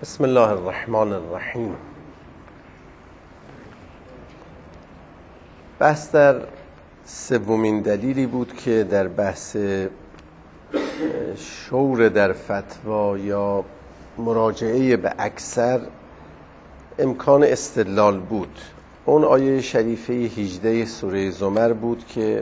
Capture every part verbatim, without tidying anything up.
بسم الله الرحمن الرحیم. بحث در سومین دلیلی بود که در بحث شور در فتوا یا مراجعه به اکثر امکان استدلال بود. اون آیه شریفه هجده سوره زمر بود که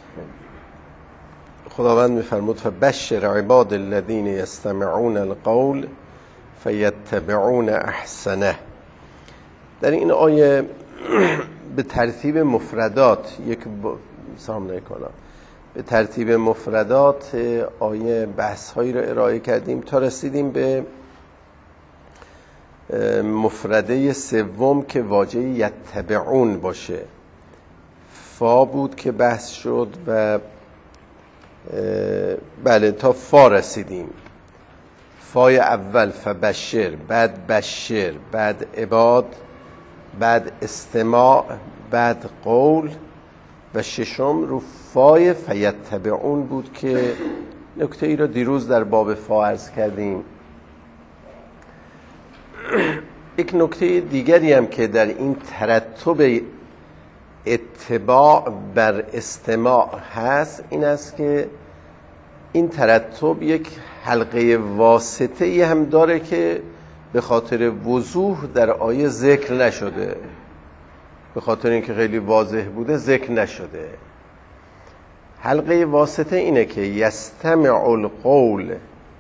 خداوند می‌فرمود فبشر عباد الذین یستمعون القول فیتبعون احسنه. در این آیه به ترتیب مفردات یک ب... سلام علیکم به ترتیب مفردات آیه بحث هایی را ارائه کردیم تا رسیدیم به مفرده سوم که واژه یتبعون باشه. فا بود که بحث شد و بله تا فا رسیدیم. فای اول فبشر، بعد بشر، بعد عباد، بعد استماع، بعد قول و ششم رو فای فیتبعون بود که نکته ای را دیروز در باب فا عرض کردیم. یک نکته دیگری هم که در این ترتب اتباع بر استماع هست این است که این ترتب یک حلقه واسطه ای هم داره که به خاطر وضوح در آیه ذکر نشده، به خاطر اینکه خیلی واضح بوده ذکر نشده. حلقه واسطه اینه که یستمع القول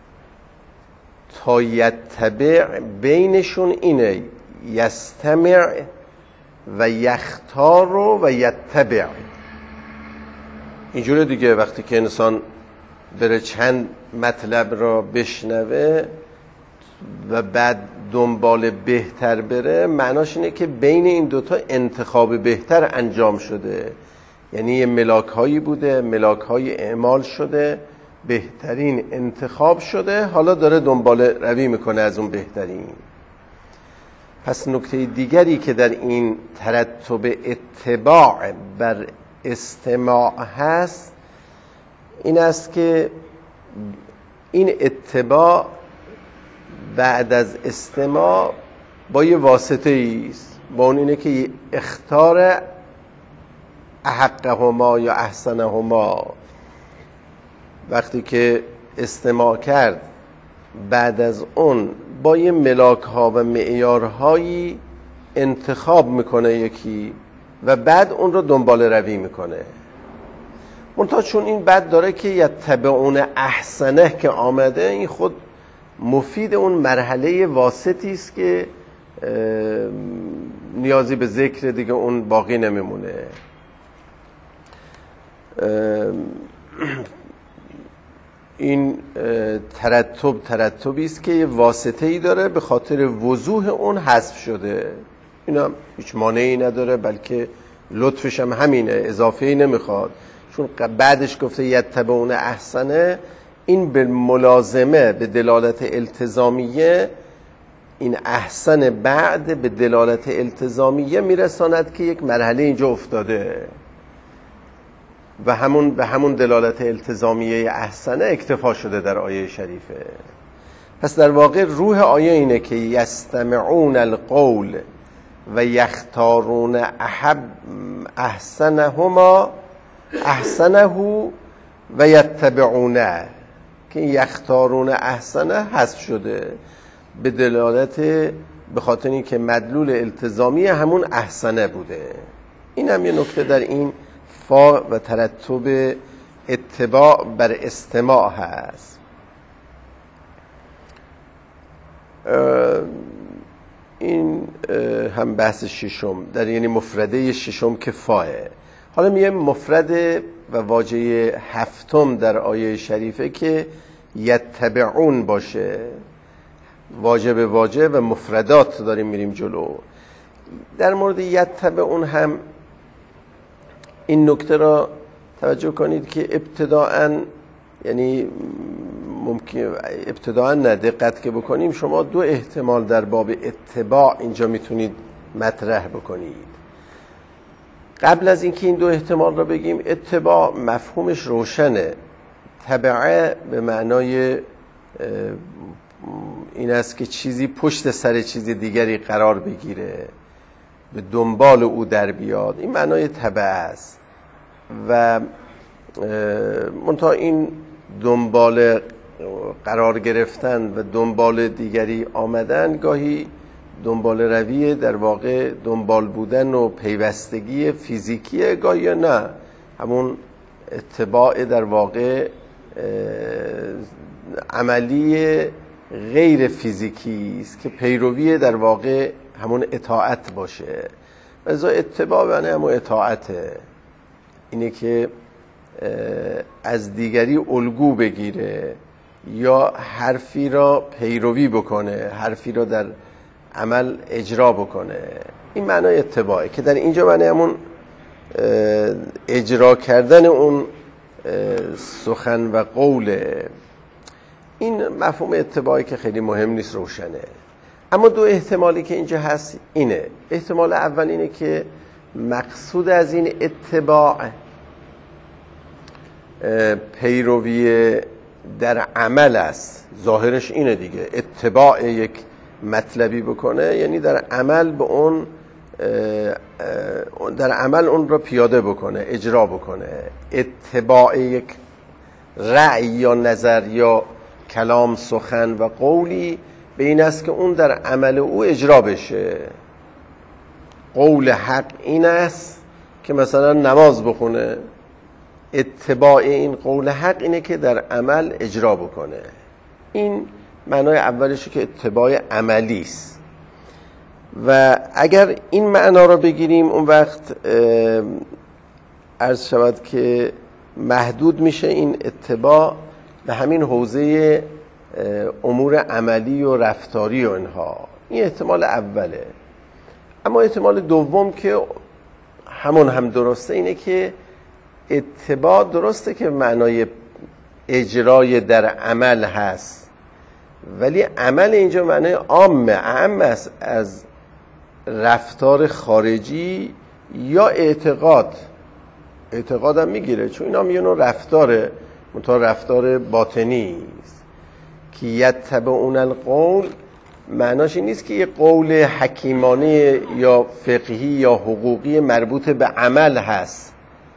تا یتبع، بینشون اینه یستمع و یختار و یتبع. اینجوره دیگه وقتی که انسان بره چند مطلب را بشنوه و بعد دنبال بهتر بره، معناش اینه که بین این دوتا انتخاب بهتر انجام شده، یعنی یه ملاک هایی بوده، ملاک های اعمال شده، بهترین انتخاب شده، حالا داره دنبال روی میکنه از اون بهترین. پس نکته دیگری که در این ترتب اتباع بر استماع هست این است که این اتباع بعد از استماع با یه واسطه است، با اون اینه که اختار احقهما یا احسنهما. وقتی که استماع کرد بعد از اون با یه ملاک ها و معیارهایی انتخاب میکنه یکی و بعد اون رو دنبال روی میکنه. منتها چون این بعد داره که یتبعون احسنه که آمده، این خود مفید اون مرحله واسطی است که نیازی به ذکر دیگه اون باقی نمیمونه. این ترتب ترتبی است که یه واسطه‌ای داره، به خاطر وضوح اون حذف شده. این هم هیچ مانعی نداره، بلکه لطفش هم همینه، اضافه‌ای نمیخواد. چون بعدش گفته یتبعون احسنه، این به ملازمه، به دلالت التزامیه، این احسن بعد به دلالت التزامیه میرساند که یک مرحله اینجا افتاده و همون به همون دلالت التزامیه احسنه اکتفا شده در آیه شریفه. پس در واقع روح آیه اینه که یستمعون القول و یختارون احب احسنهما احسنه و یتبعونه، که یختارون احسنه حذف شده به دلالت، به خاطر اینکه مدلول التزامی همون احسنه بوده. این هم یه نکته در این فا و ترتب اتباع بر استماع هست. این هم بحث ششم در یعنی مفرده ششم که فاه. حالا میگه مفرد و واژه هفتم در آیه شریفه که یتبعون باشه، واژه به واژه و مفردات داریم میریم جلو. در مورد یتبعون هم این نکته را توجه کنید که ابتداءً، یعنی ممکن ابتداءً نه دقت که بکنیم، شما دو احتمال در باب اتباع اینجا میتونید مطرح بکنید. قبل از اینکه این دو احتمال را بگیم، اتباع مفهومش روشنه. تبعه به معنای این است که چیزی پشت سر چیز دیگری قرار بگیره، به دنبال او در بیاد. این معنای تبع است. و منتها این دنبال قرار گرفتن و دنبال دیگری آمدن گاهی دنبال روی در واقع دنبال بودن و پیوستگی فیزیکیه، گاهی نه، همون اتباع در واقع عملی غیر فیزیکی است که پیروی در واقع همون اطاعت باشه. لذا اتباع یعنی همون اطاعته، اینه که از دیگری الگو بگیره یا حرفی را پیروی بکنه، حرفی را در عمل اجرا بکنه. این معنای اتباعه که در اینجا معنی همون اجرا کردن اون سخن و قوله. این مفهوم اتباعی که خیلی مهم نیست، روشنه. اما دو احتمالی که اینجا هست اینه. احتمال اول اینه که مقصود از این اتباع پیروی در عمل است. ظاهرش اینه دیگه، اتباع یک مطلبی بکنه یعنی در عمل به اون در عمل اون را پیاده بکنه، اجرا بکنه. اتباع یک رأی یا نظر یا کلام، سخن و قولی به این است که اون در عمل او اجرا بشه. قول حق این است که مثلا نماز بخونه، اتباع این قول حق اینه که در عمل اجرا بکنه. این معنای اولشه که اتباع عملی است. و اگر این معنا را بگیریم اون وقت عرض شود که محدود میشه این اتباع به همین حوزه امور عملی و رفتاری و اینها. این احتمال اوله. اما احتمال دوم که همون هم درسته اینه که اتباع درسته که معنای اجرای در عمل هست، ولی عمل اینجا معنای عامه، اعم است از رفتار خارجی یا اعتقاد. اعتقاد هم میگیره، چون اینا میگن رفتاره، منتها رفتار باطنی است. که یتبعون القول معناش این نیست که یه قول حکیمانه یا فقهی یا حقوقی مربوط به عمل هست.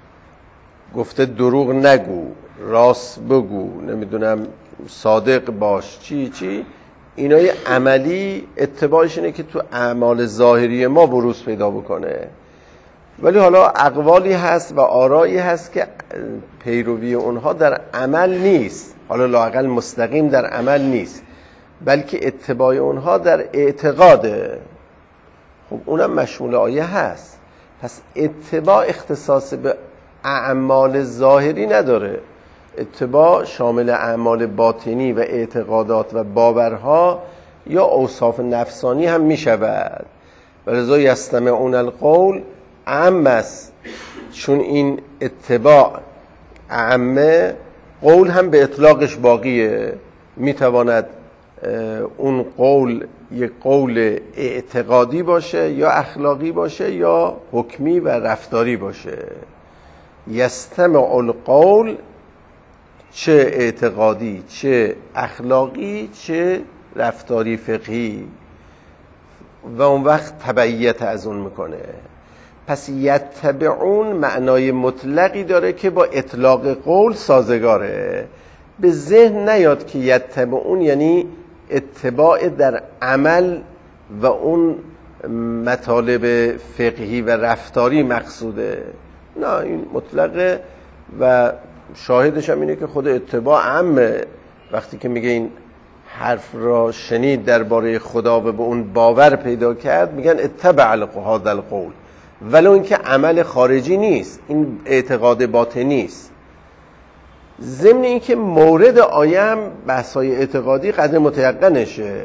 گفته دروغ نگو، راست بگو، نمیدونم صادق باش، چی چی، اینای عملی اتباعش اینه که تو اعمال ظاهری ما بروز پیدا بکنه. ولی حالا اقوالی هست و آرایی هست که پیروی اونها در عمل نیست، حالا لااقل مستقیم در عمل نیست، بلکه اتباع اونها در اعتقاده. خب اونم مشمول آیه هست. پس اتباع اختصاص به اعمال ظاهری نداره، اتباع شامل اعمال باطنی و اعتقادات و باورها یا اوصاف نفسانی هم می شود. و لذا یستمعون القول اعم است، چون این اتباع اعمه، قول هم به اطلاقش باقیه. می تواند اون قول یک قول اعتقادی باشه یا اخلاقی باشه یا حکمی و رفتاری باشه. یستمع القول چه اعتقادی، چه اخلاقی، چه رفتاری فقهی، و اون وقت تبعیت از اون میکنه. پس یتبعون معنای مطلقی داره که با اطلاق قول سازگاره. به ذهن نیاد که یتبعون یعنی اتباع در عمل و اون مطالب فقهی و رفتاری مقصوده. نه، این مطلقه و شاهدش هم اینه که خود اتباع عامه. وقتی که میگه این حرف را شنید درباره خدا و به اون باور پیدا کرد، میگن اتبع هذا القول، ولو اینکه عمل خارجی نیست، این اعتقاد باطنی است. ضمن اینکه مورد آیه هم بحث‌های اعتقادی قدر متیقنشه،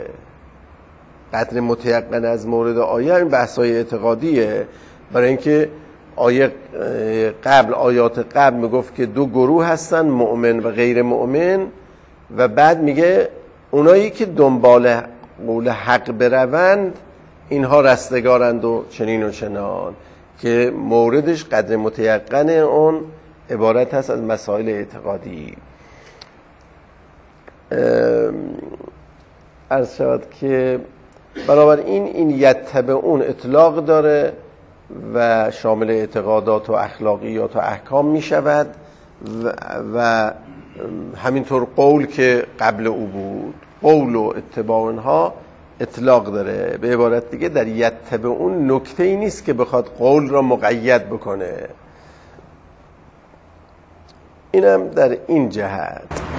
قدر متیقن از مورد آیه این بحث‌های اعتقادیه. برای اینکه آیه قبل آیات قبل میگفت که دو گروه هستن، مؤمن و غیر مؤمن، و بعد میگه اونایی که دنبال قول حق بروند اینها رستگارند و چنین و چنان، که موردش قدر متیقن اون عبارت هست از مسائل اعتقادی. عرض شود که بنابراین این یتبعون اطلاق داره و شامل اعتقادات و اخلاقیات و احکام می شود و, و همینطور قول که قبل او بود، قول و اتباع اونها اطلاق داره. به عبارت دیگه در یتبعون نکته ای نیست که بخواد قول را مقید بکنه. اینم در این جهت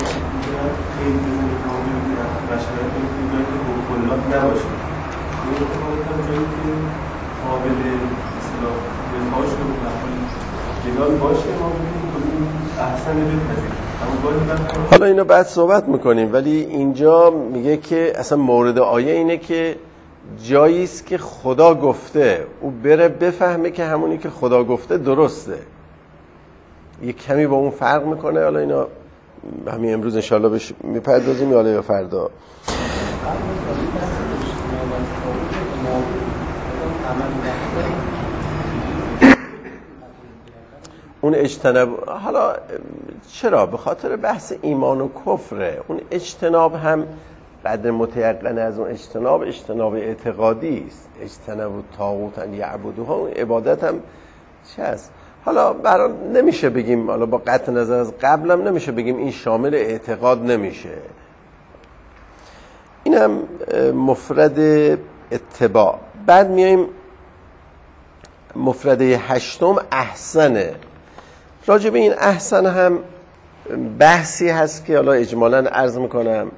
حالا اینو بعد صحبت میکنیم، ولی اینجا میگه که اصلا مورد آیه اینه که جایی است که خدا گفته، او بره بفهمه که همونی که خدا گفته درسته. یه کمی با اون فرق میکنه. حالا اینا همین امروز انشالله بهش میپردازیم یا یا فردا. اون اجتناب، حالا چرا؟ به خاطر بحث ایمان و کفره. اون اجتناب هم بعد متیقن از اون اجتناب اجتناب اعتقادی است. اجتناب و طاغوت ان یعبدوها، اون عبادت هم چه است؟ حالا برای نمیشه بگیم، حالا با قطع نظر از قبلم نمیشه بگیم این شامل اعتقاد نمیشه. اینم مفرد اتباع. بعد میایم مفرده هشتم احسنه. راجع به این احسن هم بحثی هست که حالا اجمالاً عرض میکنم.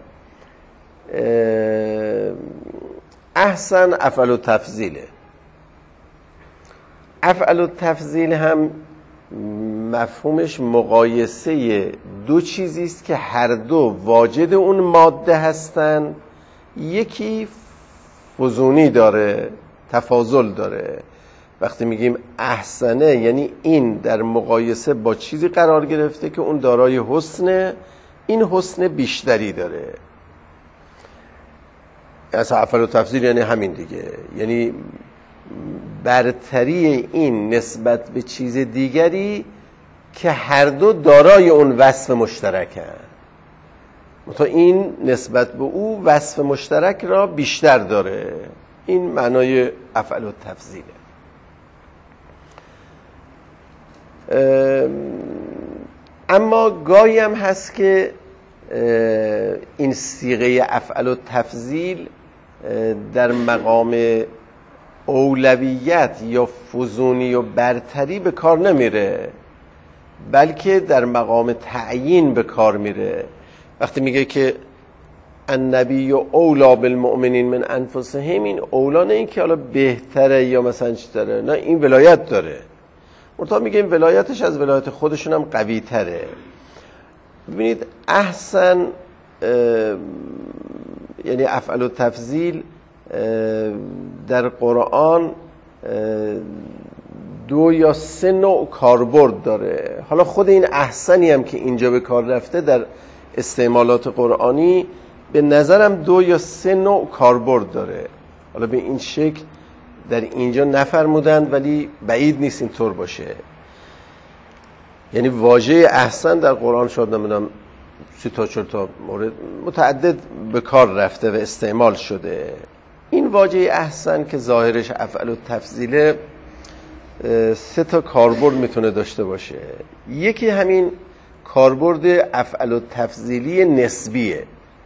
احسن افعل و تفضیله. افعل و تفضیل هم مفهومش مقایسه دو چیزی است که هر دو واجد اون ماده هستن. یکی فزونی داره، تفاضل داره. وقتی میگیم احسنه یعنی این در مقایسه با چیزی قرار گرفته که اون دارای حسنه، این حسن بیشتری داره. اصلا افعل و تفضیل یعنی همین دیگه، یعنی برتری این نسبت به چیز دیگری که هر دو دارای اون وصف مشترکن. تا این نسبت به او وصف مشترک را بیشتر داره. این معنای افعل و تفضیله. اما گاهی هم هست که این صیغه افعل و تفضیل در مقام اولویت یا فزونی و برتری به کار نمیره، بلکه در مقام تعیین به کار میره. وقتی میگه که النبی اولا بالمؤمنین من انفسهم، این اولا نه این که حالا بهتره یا مثلا چطوره، نه، این ولایت داره. مرتضی میگه این ولایتش از ولایت خودشون هم قوی تره. ببینید احسن یعنی افعل و تفضیل در قرآن دو یا سه نوع کاربرد داره. حالا خود این احسنی هم که اینجا به کار رفته در استعمالات قرآنی به نظرم دو یا سه نوع کاربرد داره. حالا به این شکل در اینجا نفرمودند، ولی بعید نیست اینطور باشه. یعنی واژه احسن در قرآن شاید نمیدونم سی تا چهار تا مورد متعدد به کار رفته و استعمال شده. این واژه احسن که ظاهرش افعل و تفضیله سه تا کاربرد میتونه داشته باشه. یکی همین کاربرد افعل و تفضیلی نسبیه،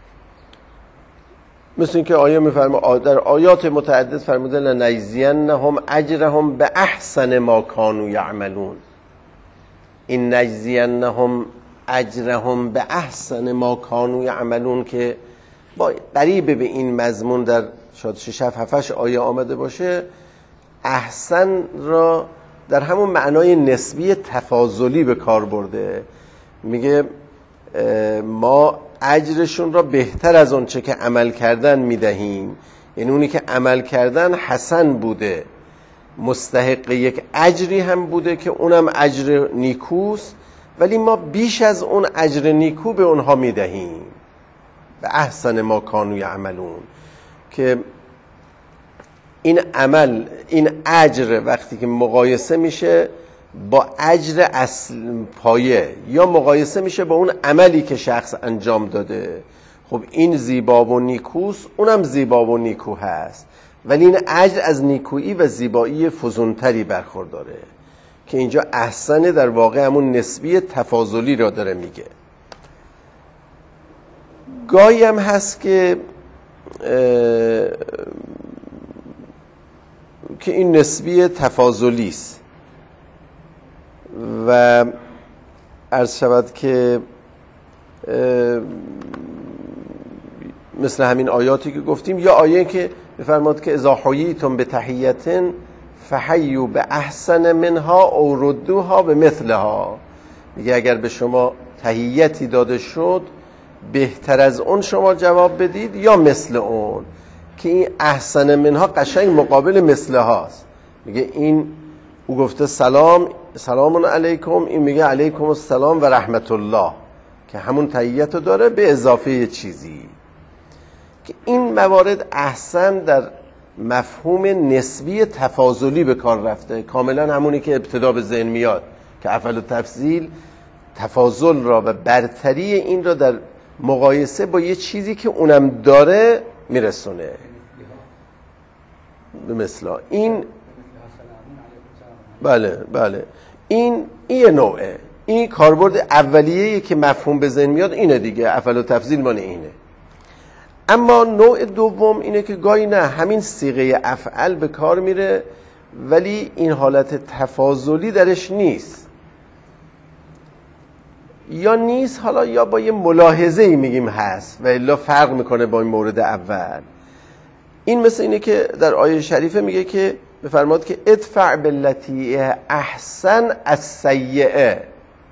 مثل این که آیه میفرمه در آیات متعدد فرموده لنجزینهم اجرهم به احسن ما کانوا یعملون. این نجزینهم اجرهم به احسن ما کانوا یعملون که با قریب به این مضمون در شاید شش هفت آیه آمده باشه، احسن را در همون معنای نسبی تفاضلی به کار برده. میگه ما اجرشون را بهتر از اون چه که عمل کردن میدهیم. یعنی اونی که عمل کردن حسن بوده، مستحق یک اجری هم بوده که اونم اجر نیکوست، ولی ما بیش از اون اجر نیکو به اونها میدهیم. به احسن ما کانوا یعملون، که این عمل، این اجر وقتی که مقایسه میشه با اجر اصل پایه یا مقایسه میشه با اون عملی که شخص انجام داده، خب این زیبا و نیکوست، اونم زیبا و نیکو هست، ولی این اجر از نیکویی و زیبایی فزونتری برخورداره که اینجا احسنه در واقع همون نسبی تفاضلی را داره میگه. گاهی هم هست که که این نسبی تفاضلی است و عرض شود که مثل همین آیاتی که گفتیم، یا آیه که بفرماد که اذا حییتم بتحیة فحیوا باحسن منها او ردوها بمثلها، میگه اگر به شما تحیتی داده شد بهتر از اون شما جواب بدید یا مثل اون، که این احسن منها قشنگ مقابل مثلهاست. میگه این او گفته سلام سلام علیکم، این میگه علیکم السلام و رحمت الله، که همون تحیت رو داره به اضافه چیزی. که این موارد احسن در مفهوم نسبی تفاضلی به کار رفته، کاملا همونی که ابتدا به ذهن میاد که افعال و تفضیل تفاضل را و برتری این را در مقایسه با یه چیزی که اونم داره میرسونه به مثلا این. بله بله این این نوعه، این کاربرد اولیه‌ای که مفهوم به ذهن میاد اینه دیگه، افعال و تفضیل مال اینه. اما نوع دوم اینه که گاهی نه همین صیغه افعل به کار میره ولی این حالت تفاضلی درش نیست، یا نیست حالا یا با یه ملاحظه‌ای میگیم هست و الا فرق میکنه با این مورد اول. این مثل اینه که در آیه شریفه میگه که بفرماد که ادفع باللتی احسن السیئه.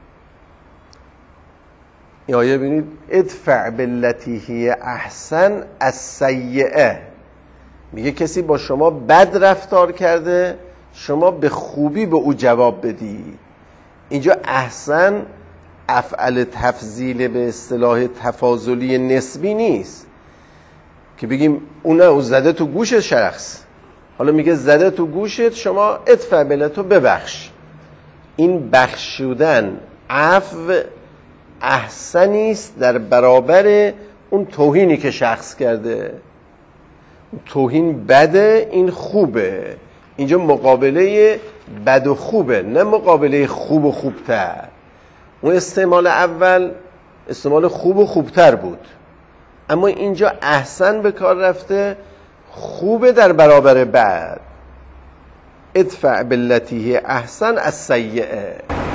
این آیه ببینید ادفع باللتی هی احسن السیئه، میگه کسی با شما بد رفتار کرده شما به خوبی به او جواب بدید. اینجا احسن افعل تفضیل به اصطلاح تفاضلی نسبی نیست که بگیم اونه او زده تو گوش شخص، حالا میگه زده تو گوشت شما ادفع باللتی ببخش. این بخشودن عفو احسنی است در برابر اون توهینی که شخص کرده. توهین بده، این خوبه. اینجا مقابله بد و خوبه، نه مقابله خوب و خوبتر. اون استعمال اول استعمال خوب و خوبتر بود، اما اینجا احسن به کار رفته، خوبه در برابر بد. ادفع باللتی احسن السیئه.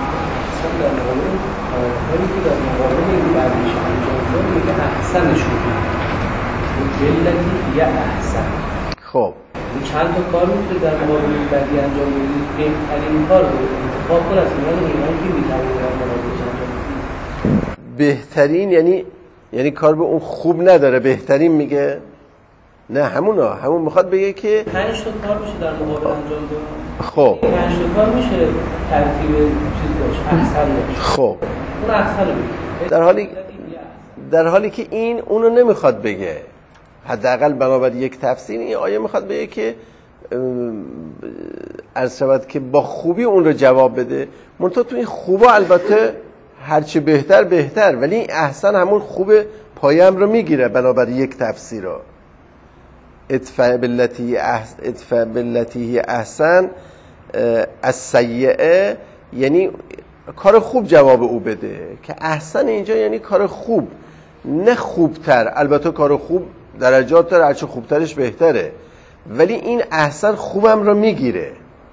ولی که در مقابل این بعدش انجام میگه احسنش کنید بلتی یا احسن. خب چند تا کار میتونه در مقابل این بعدی انجام بدید، بهترین کار رو انتخاب کن از میان اینایی که میتونید در مقابلش انجام بدید. بهترین یعنی یعنی کار به اون خوب نداره، بهترین میگه نه همونا همون میخواد بگه که پنج تا کار میشه در مقابل انجام داد. خب پنج تا کار میشه ترتیب چیز باشه احسن باشه. خب اون احسن رو در حالی در حالی که این اونو نمیخواد بگه، حداقل بنابر یک تفسیر این آیه میخواد بگه که عرض شود که با خوبی اون رو جواب بده. منتها تو این خوبا البته هرچی بهتر بهتر، ولی احسن همون خوب پایم رو میگیره بنابر یک تفسیر رو. ادفع باللتی احسن ادفع باللتی احسن السیئه یعنی کار خوب جواب او بده، که احسن اینجا یعنی کار خوب نه خوبتر. البته کار خوب درجات داره، هرچه خوبترش بهتره، ولی این احسن خوبم رو میگیره.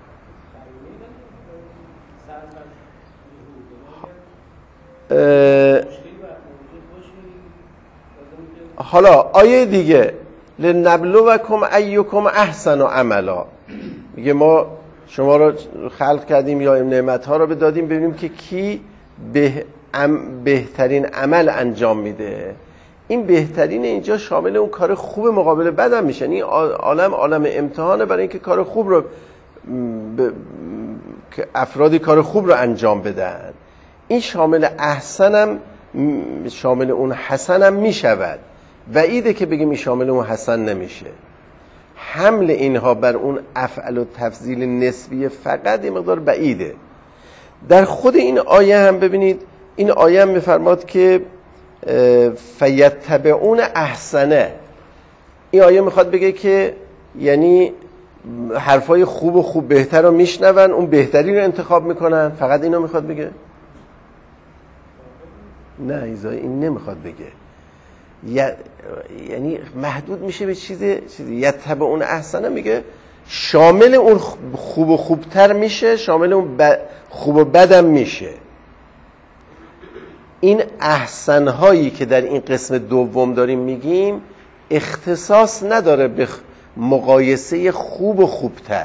حالا آیه دیگه لنبلوکم ایکم احسن و عملا، میگه ما شما رو خلق کردیم یا نعمت‌ها رو بدادیم ببینیم که کی به بهترین عمل انجام میده. این بهترین اینجا شامل اون کار خوب مقابل بد هم میشه. این عالم عالم امتحانه برای اینکه کار خوب رو ب... که افرادی کار خوب رو انجام بدن. این شامل احسنم شامل اون حسنم میشود. بعیده که بگیم این شامل اون حسن نمیشه. حمل اینها بر اون افعل و تفضیل نسبی فقط یه مقدار بعیده. در خود این آیه هم ببینید، این آیه هم میفرماد که فیتبعون احسنه، این آیه میخواد بگه که یعنی حرفای خوب و خوب بهتر رو میشنون، اون بهتری رو انتخاب میکنن، فقط اینو میخواد بگه؟ نه ایزای این نمیخواد بگه، یعنی محدود میشه به چیزی چیزی یتبعون احسنه، میگه شامل اون خوب و خوبتر میشه، شامل اون خوب و بدم میشه. این احسنهایی که در این قسم دوم داریم میگیم اختصاص نداره به مقایسه خوب و خوبتر،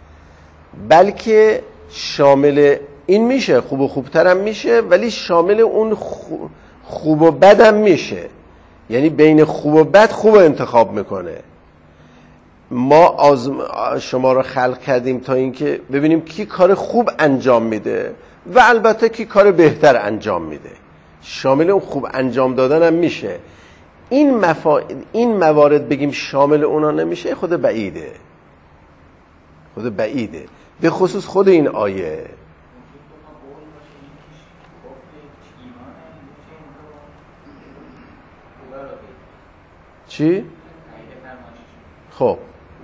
بلکه شامل این میشه، خوب و خوبتر هم میشه، ولی شامل اون خوب و بد هم میشه، یعنی بین خوب و بد خوب انتخاب میکنه. ما آزم... شما رو خلق کردیم تا اینکه ببینیم کی کار خوب انجام میده و البته کی کار بهتر انجام میده، شامل اون خوب انجام دادن هم میشه. این, مفا... این موارد بگیم شامل اونا نمیشه، خود بعیده، خود بعیده، به خصوص خود این آیه. چی؟ خب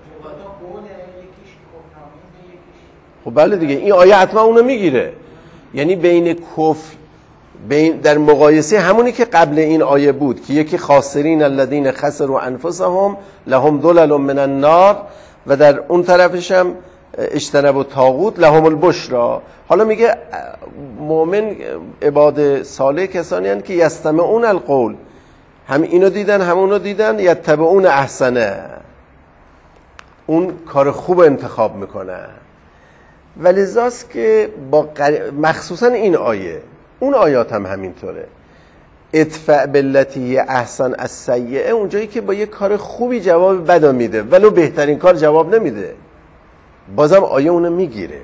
خب بله دیگه، این آیه حتما اونو میگیره، یعنی بین کفر بین در مقایسه همونی که قبل این آیه بود که یکی خاسرین الذین خسروا انفسهم لهم ظلل من النار و در اون طرفش هم اجتنبوا الطاغوت لهم البشری. حالا میگه مؤمن عباد صالح کسانی هستند که یستمعون القول، هم اینو دیدن هم اونو دیدن، یتبعون احسنه، اون کار خوب انتخاب میکنن. ولذاست که با قر... مخصوصا این آیه، اون آیات هم همینطوره، ادفع بالتی احسن السیئه، اونجایی که با یه کار خوبی جواب بدا میده ولو بهترین کار جواب نمیده، بازم آیه اونو میگیره.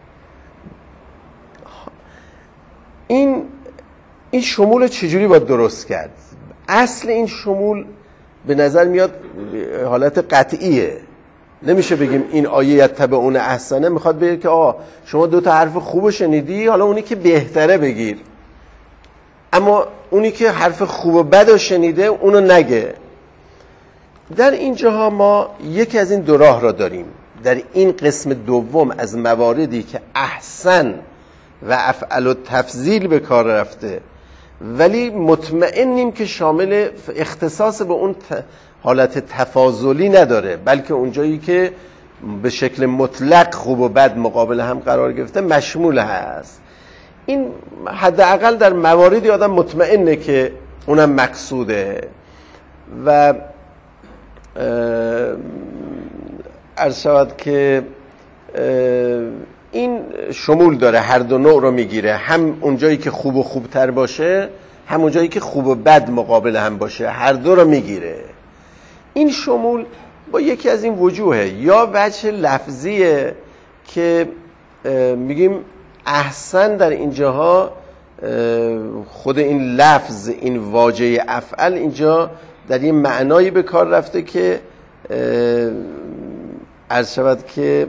این این شمول چجوری باید درست کرد؟ اصل این شمول به نظر میاد حالت قطعیه، نمیشه بگیم این آیه یتبعون احسنه میخواد بگه که آه شما دو تا حرف خوبو شنیدی، حالا اونی که بهتره بگیر، اما اونی که حرف خوب و بدو شنیده اونو نگه. در اینجاها ما یکی از این دو راه را داریم. در این قسم دوم از مواردی که احسن و افعل و تفضیل به کار رفته ولی مطمئنیم که شامل اختصاص به اون حالت تفاضلی نداره، بلکه اونجایی که به شکل مطلق خوب و بد مقابل هم قرار گرفته مشمول هست. این حداقل در مواردی آدم مطمئنه که اونم مقصوده و عرض شود که این شمول داره، هر دو نوع رو میگیره، هم اونجایی که خوب و خوبتر باشه هم اونجایی که خوب و بد مقابل هم باشه، هر دو رو میگیره. این شمول با یکی از این وجوهه، یا وجه لفظیه که میگیم احسن در اینجاها خود این لفظ، این واژه افعل اینجا در این معنایی به کار رفته که عرض شود که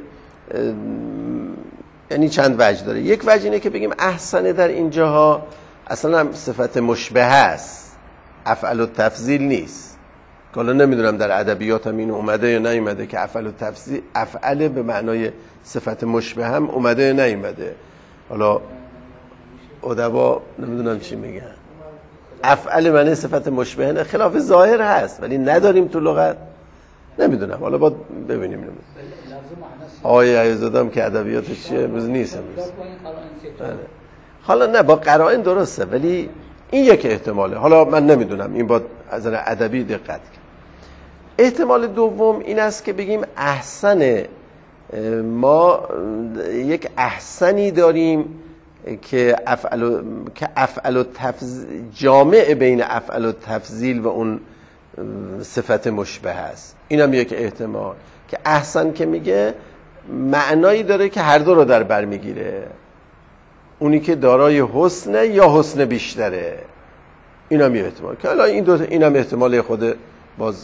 یعنی چند وجه داره. یک وجه اینه که بگیم احسنه در اینجاها اصلا هم صفت مشبه هست، افعل و تفضیل نیست. حالا نمیدونم در ادبیات هم این اومده یا نیومده که افعل و تفضیل، افعل به معنای صفت مشبه هم اومده یا نیومده. حالا ادبا نمیدونم چی میگن، افعل معنی صفت مشبه نه، خلاف ظاهر هست ولی نداریم تو لغت، نمیدونم، حالا باید ببینیم. نمیدونم آقای عیزاده هم که ادبیاتش چیه امروز نیست امروز. حالا نه با قرائن درسته ولی این یک احتماله، حالا من نمیدونم، این باید از نظر ادبی دقت کرد. احتمال دوم این است که بگیم احسن، ما یک احسنی داریم که افعل که افعل و تفضیل جامع بین افعل و تفضیل و اون صفت مشبه است. اینم یک احتمال که احسن که میگه معنایی داره که هر دو رو در بر میگیره، اونی که دارای حسنه یا حسن بیشتره. اینم یه احتمال که حالا این دو اینم احتمال خود باز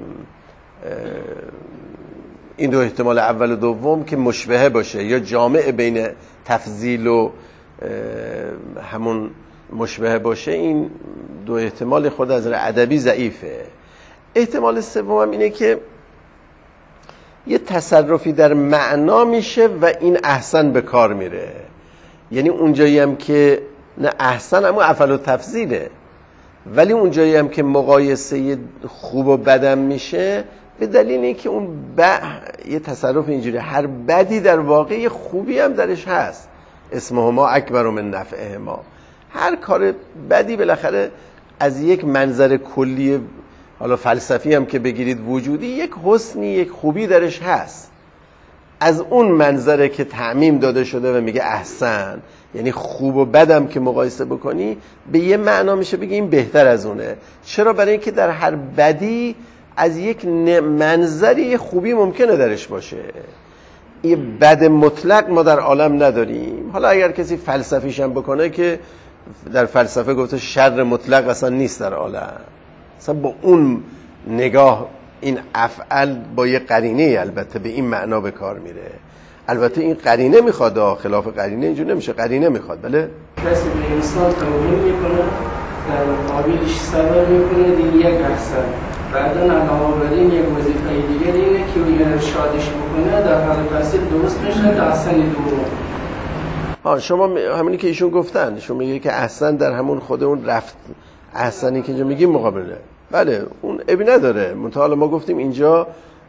این دو احتمال اول و دوم که مشبهه باشه یا جامع بین تفضیل و همون مشبه باشه، این دو احتمال خود از نظر ادبی ضعیفه. احتمال سوم اینه که یه تصرفی در معنا میشه و این احسن به کار میره. یعنی اونجایی هم که نه احسن اما افعل و تفضیله، ولی اونجایی هم که مقایسه خوب و بدم میشه به دلیل اینکه اون ب... یه تصرف اینجوری، هر بدی در واقع خوبی هم درش هست. اسمهما اکبر من نفعهما. هر کار بدی بالاخره از یک منظر کلی، حالا فلسفی هم که بگیرید وجودی، یک حسنی، یک خوبی درش هست. از اون منظره که تعمیم داده شده و میگه احسن، یعنی خوب و بدم که مقایسه بکنی به یه معنا میشه بگی این بهتر از اونه. چرا؟ برای اینکه در هر بدی از یک منظری خوبی ممکنه درش باشه. یه بد مطلق ما در عالم نداریم. حالا اگر کسی فلسفیش هم بکنه که در فلسفه گفته شر مطلق اصلا نیست در عالم، اصلا با اون نگاه این افعل با یه قرینه البته به این معنا به کار میره. البته این قرینه میخواد، خلاف قرینه اینجور نمیشه، قرینه میخواد. بله کسی به انسان توهین میکنه، در مقابلش سوال میکنه دیگه یک احسن، بعدا علاوه بر این یک وظیفه دیگه اینه که اون ارشادش بکنه در حال تحصیل درست میشه در احسن دوم. ها شما همونی که ایشون گفتن، ایشون میگه که احسن در همون خود اون رفت احسنی که اینجا میگیم مقابله. بله اون ابی نداره. منتها ما گفتیم اینجا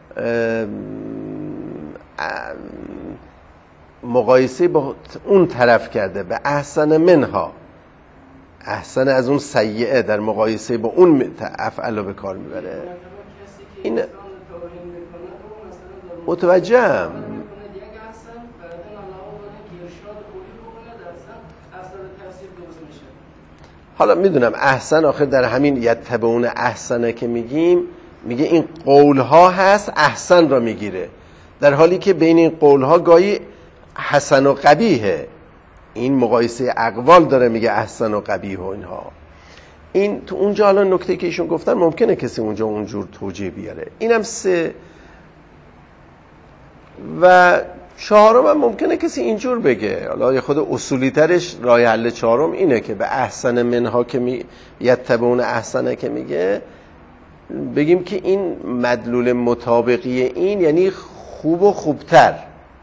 مقایسه با اون طرف کرده، به احسن منها، احسن از اون سیئه در مقایسه با اون افعل رو به کار میبره. این متوجهم. حالا میدونم احسن آخر در همین یتبعون احسنه که میگیم، میگه این قولها هست احسن را میگیره، در حالی که بین این قولها گاهی حسن و قبیحه. این مقایسه اقوال داره میگه احسن و قبیح و اینها. این تو اونجا حالا نکته که ایشون گفتن ممکنه کسی اونجا اونجور توجیه بیاره. اینم سه. و چهارم هم ممکنه کسی اینجور بگه، حالا یه خود اصولی ترش راه حل چهارم اینه که به احسن منها که می یتبعون احسنه که میگه، بگیم که این مدلول مطابقی این یعنی خوب و خوبتر،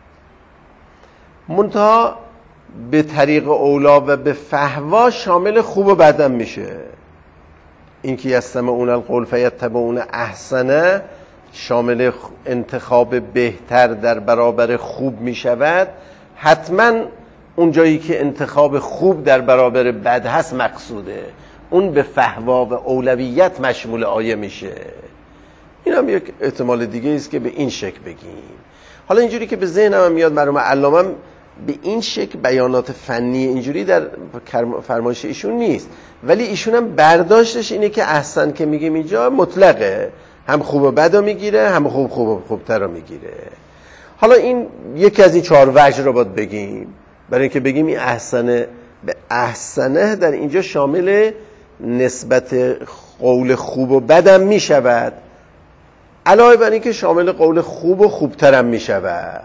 منتها به طریق اولا و به فهوا شامل خوب و بدم میشه. این که یستمعون القول فیتبعون احسنه شامل انتخاب بهتر در برابر خوب میشود. حتما اون جایی که انتخاب خوب در برابر بد هست مقصوده، اون به فهوا و اولویت مشمول آیه میشه. این هم یک احتمال دیگه است که به این شکل بگیم. حالا اینجوری که به ذهنم هم میاد، مرحوم علامه به این شکل بیانات فنی اینجوری در فرمایش ایشون نیست، ولی ایشون هم برداشتش اینه که احسن که میگیم اینجا مطلقه، هم خوب و بد رو میگیره، هم خوب خوب و خوبتر رو میگیره. حالا این یکی از این چهار وجه رو باید بگیم برای اینکه بگیم این احسنه به احسنه در اینجا شامل نسبت قول خوب و بدم میشود، علاوه بر اینکه شامل قول خوب و خوبترم میشود.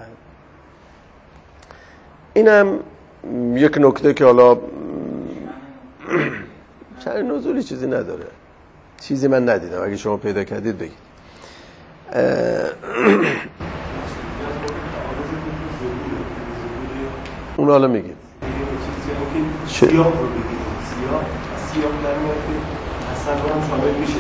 اینم یک نکته که حالا شرح نزولی چیزی نداره، چیزی من ندیدم، اگه شما پیدا کردید بگید. اون حالا میگید سیاه رو بگید، سیاه سیاه نمیاد که اصلا رو هم شامل میشه.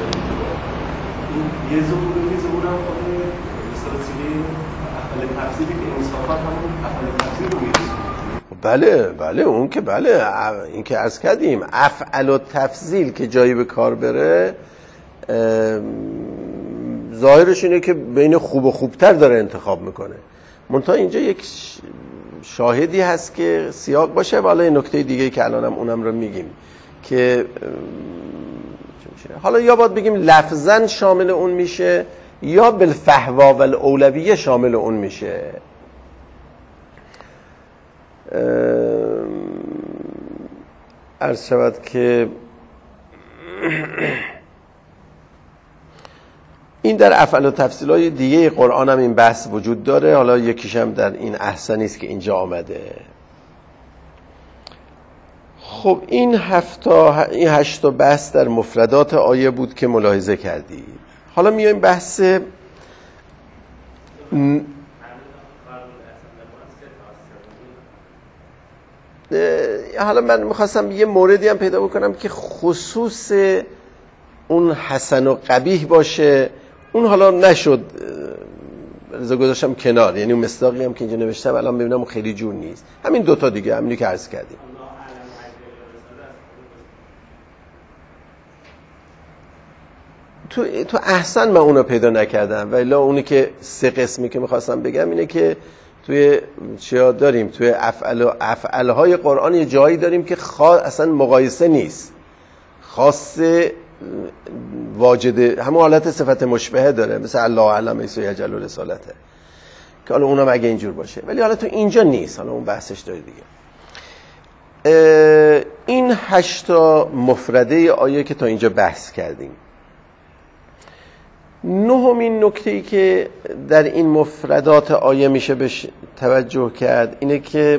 این یه زبور یه زبور هم خود مثلا سیلی افعال تفسیری که انصافا همون افعال تفسیر رو میرسید. بله بله اون که بله، این که عرض کردیم افعال و تفضیل که جایی به کار بره ظاهرش اینه که بین خوب و خوبتر داره انتخاب میکنه. منتها اینجا یک شاهدی هست که سیاق باشه. و حالا نکته دیگه که الانم اونم رو میگیم که حالا یا باید بگیم لفظاً شامل اون میشه یا بالفهوا و الاولویه شامل اون میشه. عرض شود که این در افعال و تفصیلات دیگه قرآن هم این بحث وجود داره. حالا یکیش هم در این احسنی است که اینجا آمده. خب این هفتا این هشتا بحث در مفردات آیه بود که ملاحظه کردید. حالا میایم بحث ن... حالا من میخواستم یه موردی هم پیدا بکنم که خصوص اون حسن و قبیح باشه، اون حالا نشد، رضا گذاشتم کنار، یعنی اون مصداقی هم که اینجا نوشتم الان ببینم خیلی جور نیست. همین دوتا دیگه، همینی که عرض کردیم. تو تو احسن من اونو پیدا نکردم، ولی اونی که سه قسمی که میخواستم بگم اینه که توی چیا داریم، توی افعال و افعالهای قرآن یه جایی داریم که خاص اصلا مقایسه نیست، خاص واجد همون حالت صفت مشبهه داره، مثل الله اعلم ایسو یجل رسالته، که حالا اونم اگه اینجور باشه، ولی حالا تو اینجا نیست، حالا اون بحثش داره دیگه. این هشتا مفرده آیه که تا اینجا بحث کردیم، نهمین نکته‌ای که در این مفردات آیه میشه بهش توجه کرد اینه که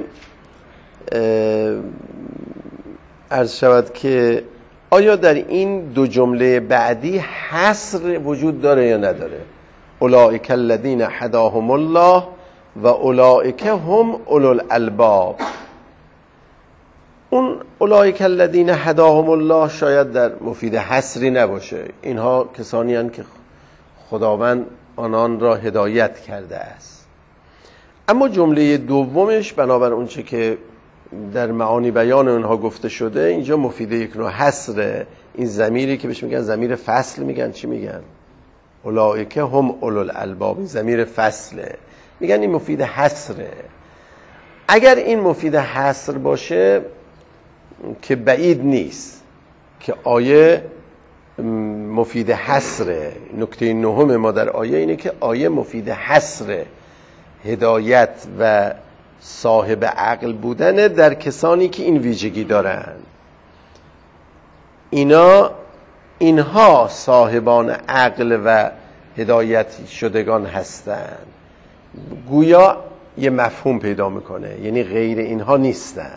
عرض شود که آیا در این دو جمله بعدی حصر وجود داره یا نداره؟ اولئک الذین هداهم الله و اولئک هم اولو الالباب. اون اولئک الذین هداهم الله شاید در مفید حصری نباشه، اینها کسانی هستند که خداوند آنان را هدایت کرده است. اما جمله دومش بنابر اون چه که در معانی بیان اونها گفته شده اینجا مفید یک نوع حصره. این ضمیری که بهش میگن ضمیر فصل، میگن چی میگن؟ اولئک هم اولو الالباب. این ضمیر فصله، میگن این مفید حصره. اگر این مفید حصر باشه که بعید نیست که آیه مفید حصره. نکته نهم ما در آیه اینه که آیه مفید حصره، هدایت و صاحب عقل بودن در کسانی که این ویژگی دارن. اینا اینها صاحبان عقل و هدایت شدگان هستند. گویا یه مفهوم پیدا میکنه، یعنی غیر اینها نیستن.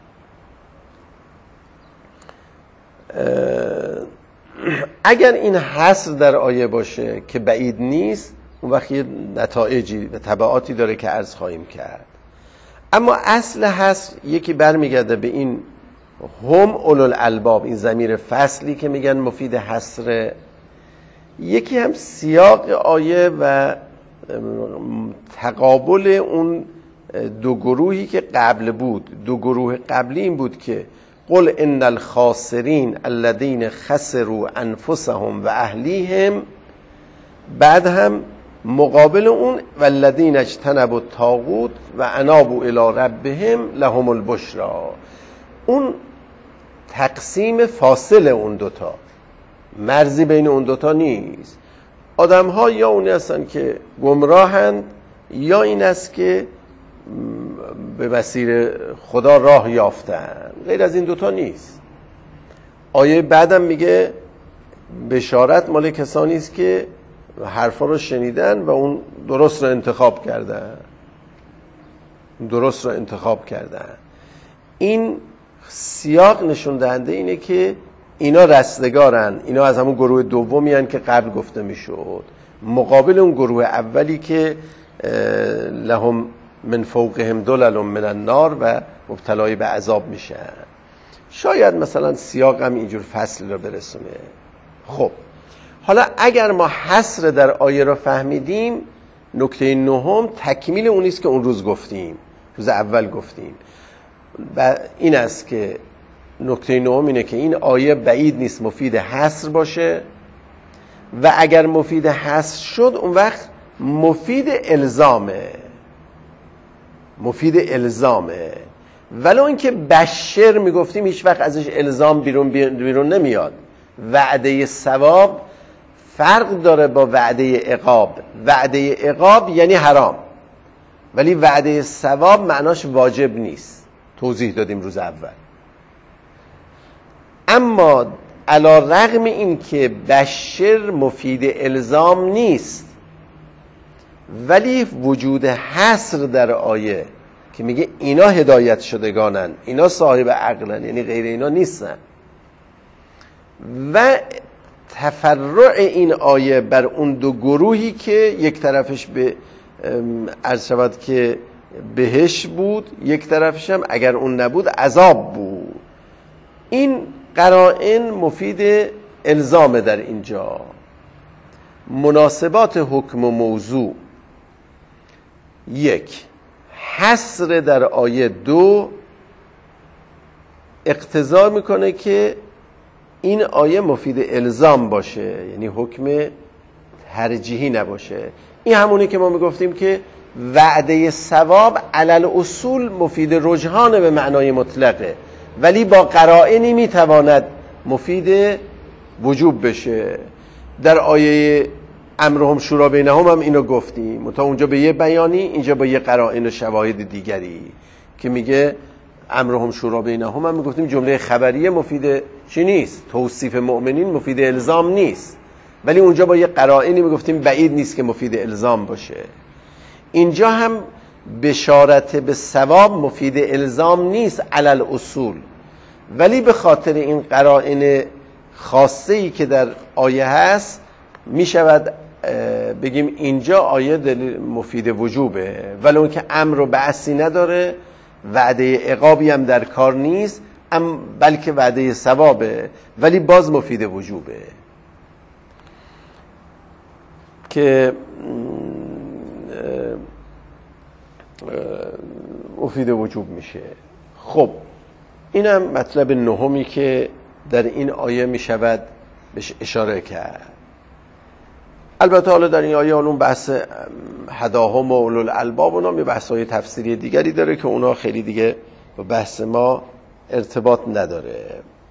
اگر این حصر در آیه باشه که بعید نیست، اون وقت یه نتایجی و تبعاتی داره که عرض خواهیم کرد. اما اصل حصر یکی برمیگرده به این هم اولو الالباب، این ضمیر فصلی که میگن مفید حصر. یکی هم سیاق آیه و تقابل اون دو گروهی که قبل بود. دو گروه قبلی این بود که قل ان الخاسرین الذین خسروا انفسهم و اهلیهم، بعد هم مقابل اون والذین اجتنبوا الطاغوت و انابوا الی ربهم لهم البشری. اون تقسیم فاصل اون دوتا، مرزی بین اون دوتا نیست. آدم ها یا اونی هستن که گمراهند یا این است که به مسیر خدا راه یافتن، غیر از این دوتا نیست. آیه بعدم میگه بشارت مال کسانی است که حرفا رو شنیدن و اون درست رو انتخاب کردن، درست رو انتخاب کردن. این سیاق نشون دهنده اینه که اینا رستگارن، اینا از همون گروه دومی هن که قبل گفته میشد، مقابل اون گروه اولی که لهم من فوقهم دلل من النار و مبتلای به عذاب میشن. شاید مثلا سیاق هم اینجور فصل رو برسونه. خب حالا اگر ما حصر در آیه رو فهمیدیم، نکته نهم تکمیل اونیست که اون روز گفتیم، روز اول گفتیم، و این است که نکته نهم اینه که این آیه بعید نیست مفید حصر باشه، و اگر مفید حصر شد اون وقت مفید الزامه، مفید الزامه. ولو اینکه بشر میگفتیم هیچ وقت ازش الزام بیرون بیرون نمیاد. وعده ثواب فرق داره با وعده عقاب. وعده عقاب یعنی حرام، ولی وعده ثواب معناش واجب نیست. توضیح دادیم روز اول. اما علی رغم این که بشر مفید الزام نیست، ولی وجود حصر در آیه که میگه اینا هدایت شدگانن، اینا صاحب عقلن، یعنی غیر اینا نیستن. و تفرع این آیه بر اون دو گروهی که یک طرفش به عرض شود که بهش بود، یک طرفش هم اگر اون نبود عذاب بود. این قرائن مفید الزام در اینجا. مناسبات حکم و موضوع: یک، حصر در آیه دو اقتضا میکنه که این آیه مفید الزام باشه، یعنی حکم ترجیحی نباشه. این همونی که ما میگفتیم که وعده ثواب علل اصول مفید رجحانه به معنای مطلقه، ولی با قرائنی میتواند مفید وجوب بشه. در آیه امرهم شورا بینهم هم اینو گفتیم، تا اونجا به یه بیانی، اینجا با یه قرائن و شواهد دیگری که میگه امرهم شورا بینهم هم میگفتیم جمله خبریه مفید چی نیست، توصیف مؤمنین مفید الزام نیست، ولی اونجا با یه قرائنی میگفتیم بعید نیست که مفید الزام باشه. اینجا هم بشارت به ثواب مفید الزام نیست علل اصول، ولی به خاطر این قرائن خاصه‌ای که در آیه هست میشود بگیم اینجا آیه دلیل مفید وجوبه، ولی اون که امر و بعثی نداره، وعده عقابی هم در کار نیست، ام بلکه وعده ثوابه، ولی باز مفید وجوبه که مفید وجوب میشه. خب اینم مطلب نهمی که در این آیه میشود بهش اشاره کرد. البته حالا در این آیه اون بحث هداهم و اولو الالباب اونا می بحث‌های تفسیری دیگری داره که اونا خیلی دیگه با بحث ما ارتباط نداره.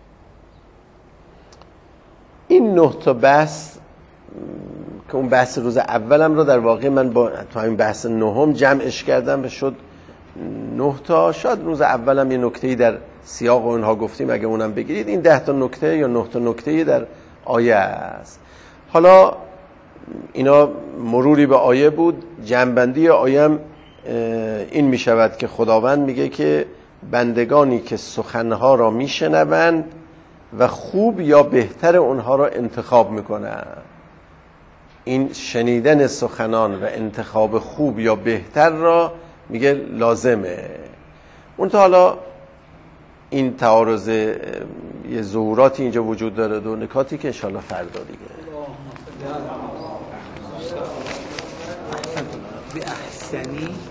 این نه تا بحث که اون بحث روز اولم رو در واقع من با تو همین بحث نهم جمعش کردم و شد نه تا. شاید روز اولم یه نکته‌ای در سیاق اونها گفتیم، اگه اونم بگیرید این ده تا نکته یا نه تا نکته در آیه است. حالا اینا مروری به آیه بود. جنبندی آیه هم این می شود که خداوند میگه که بندگانی که سخنها را می شنوند و خوب یا بهتر اونها را انتخاب میکنن. این شنیدن سخنان و انتخاب خوب یا بهتر را میگه لازمه. اون تا حالا این تعارض یه ظهوراتی اینجا وجود داره، دو نکاتی که انشاءالله فردا دیگه به احسنی